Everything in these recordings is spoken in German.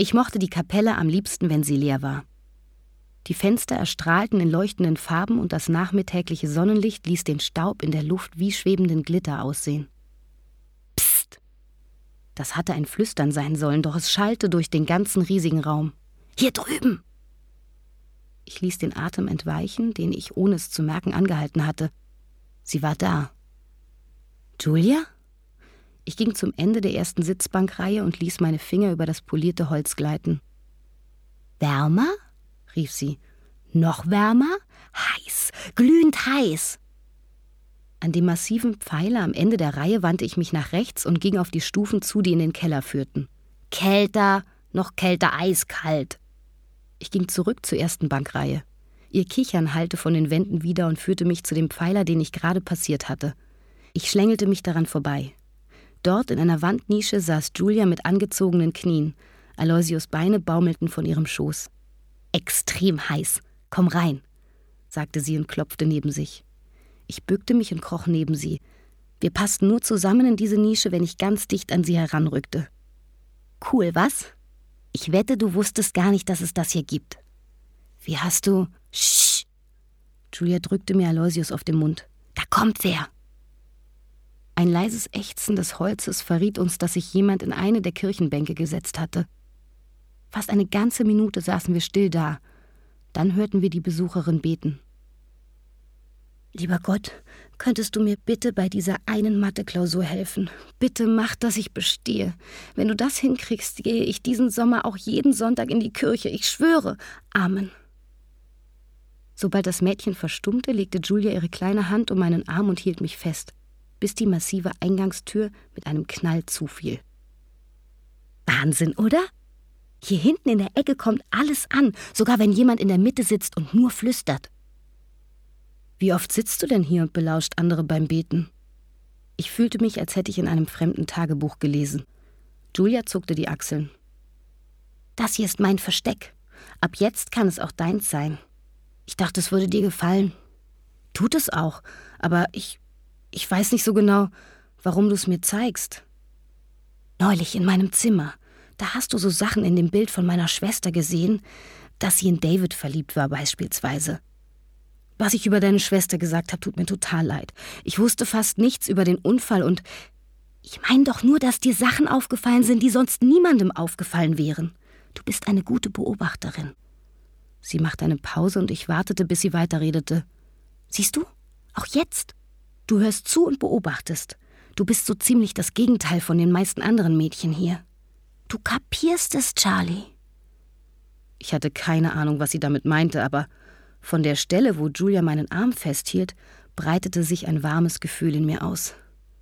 Ich mochte die Kapelle am liebsten, wenn sie leer war. Die Fenster erstrahlten in leuchtenden Farben und das nachmittägliche Sonnenlicht ließ den Staub in der Luft wie schwebenden Glitter aussehen. Psst! Das hatte ein Flüstern sein sollen, doch es schallte durch den ganzen riesigen Raum. »Hier drüben!« Ich ließ den Atem entweichen, den ich ohne es zu merken angehalten hatte. Sie war da. »Julia?« Ich ging zum Ende der ersten Sitzbankreihe und ließ meine Finger über das polierte Holz gleiten. »Wärmer?« rief sie. »Noch wärmer? Heiß, glühend heiß!« An dem massiven Pfeiler am Ende der Reihe wandte ich mich nach rechts und ging auf die Stufen zu, die in den Keller führten. Kälter, noch kälter, eiskalt. Ich ging zurück zur ersten Bankreihe. Ihr Kichern hallte von den Wänden wieder und führte mich zu dem Pfeiler, den ich gerade passiert hatte. Ich schlängelte mich daran vorbei. Dort in einer Wandnische saß Julia mit angezogenen Knien. Aloysius' Beine baumelten von ihrem Schoß. »Extrem heiß. Komm rein«, sagte sie und klopfte neben sich. Ich bückte mich und kroch neben sie. Wir passten nur zusammen in diese Nische, wenn ich ganz dicht an sie heranrückte. »Cool, was? Ich wette, du wusstest gar nicht, dass es das hier gibt.« »Wie hast du...« »Sch!« Julia drückte mir Aloysius auf den Mund. »Da kommt wer!« Ein leises Ächzen des Holzes verriet uns, dass sich jemand in eine der Kirchenbänke gesetzt hatte. Fast eine ganze Minute saßen wir still da. Dann hörten wir die Besucherin beten. »Lieber Gott, könntest du mir bitte bei dieser einen Mathe-Klausur helfen? Bitte mach, dass ich bestehe. Wenn du das hinkriegst, gehe ich diesen Sommer auch jeden Sonntag in die Kirche. Ich schwöre. Amen.« Sobald das Mädchen verstummte, legte Julia ihre kleine Hand um meinen Arm und hielt mich fest, bis die massive Eingangstür mit einem Knall zufiel. »Wahnsinn, oder? Hier hinten in der Ecke kommt alles an, sogar wenn jemand in der Mitte sitzt und nur flüstert.« »Wie oft sitzt du denn hier und belauscht andere beim Beten?« Ich fühlte mich, als hätte ich in einem fremden Tagebuch gelesen. Julia zuckte die Achseln. »Das hier ist mein Versteck. Ab jetzt kann es auch deins sein. Ich dachte, es würde dir gefallen. Tut es auch, aber ich weiß nicht so genau, warum du es mir zeigst. Neulich in meinem Zimmer, da hast du so Sachen in dem Bild von meiner Schwester gesehen, dass sie in David verliebt war beispielsweise. Was ich über deine Schwester gesagt habe, tut mir total leid. Ich wusste fast nichts über den Unfall und ich meine doch nur, dass dir Sachen aufgefallen sind, die sonst niemandem aufgefallen wären. Du bist eine gute Beobachterin.« Sie machte eine Pause und ich wartete, bis sie weiterredete. »Siehst du? Auch jetzt. Du hörst zu und beobachtest. Du bist so ziemlich das Gegenteil von den meisten anderen Mädchen hier. Du kapierst es, Charlie.« Ich hatte keine Ahnung, was sie damit meinte, aber von der Stelle, wo Julia meinen Arm festhielt, breitete sich ein warmes Gefühl in mir aus.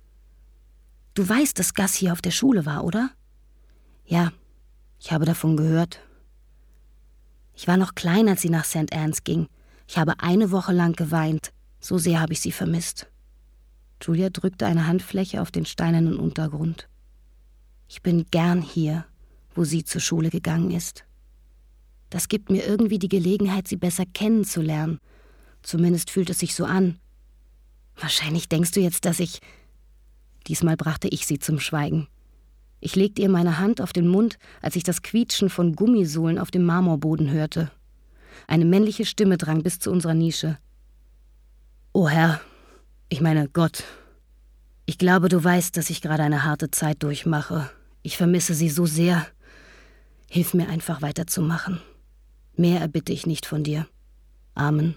»Du weißt, dass Gus hier auf der Schule war, oder?« »Ja, ich habe davon gehört.« »Ich war noch klein, als sie nach St. Anne's ging. Ich habe eine Woche lang geweint. So sehr habe ich sie vermisst.« Julia drückte eine Handfläche auf den steinernen Untergrund. »Ich bin gern hier, wo sie zur Schule gegangen ist. Das gibt mir irgendwie die Gelegenheit, sie besser kennenzulernen. Zumindest fühlt es sich so an. Wahrscheinlich denkst du jetzt, dass ich...« Diesmal brachte ich sie zum Schweigen. Ich legte ihr meine Hand auf den Mund, als ich das Quietschen von Gummisohlen auf dem Marmorboden hörte. Eine männliche Stimme drang bis zu unserer Nische. »Oh Herr, ich meine Gott, ich glaube, du weißt, dass ich gerade eine harte Zeit durchmache. Ich vermisse sie so sehr. Hilf mir einfach weiterzumachen. Mehr erbitte ich nicht von dir. Amen.«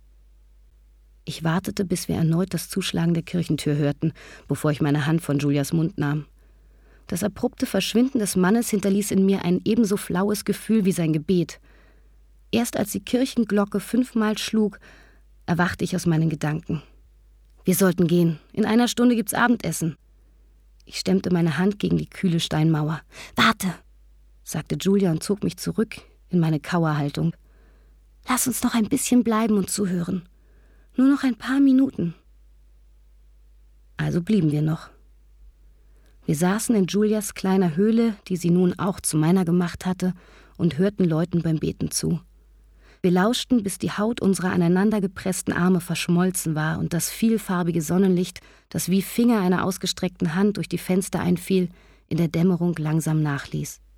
Ich wartete, bis wir erneut das Zuschlagen der Kirchentür hörten, bevor ich meine Hand von Julias Mund nahm. Das abrupte Verschwinden des Mannes hinterließ in mir ein ebenso flaues Gefühl wie sein Gebet. Erst als die Kirchenglocke 5-mal schlug, erwachte ich aus meinen Gedanken. Wir sollten gehen. In einer Stunde gibt's Abendessen. Ich stemmte meine Hand gegen die kühle Steinmauer. »Warte«, sagte Julia und zog mich zurück in meine Kauerhaltung. »Lass uns noch ein bisschen bleiben und zuhören. Nur noch ein paar Minuten.« Also blieben wir noch. Wir saßen in Julias kleiner Höhle, die sie nun auch zu meiner gemacht hatte, und hörten Leuten beim Beten zu. Wir lauschten, bis die Haut unserer aneinandergepressten Arme verschmolzen war und das vielfarbige Sonnenlicht, das wie Finger einer ausgestreckten Hand durch die Fenster einfiel, in der Dämmerung langsam nachließ.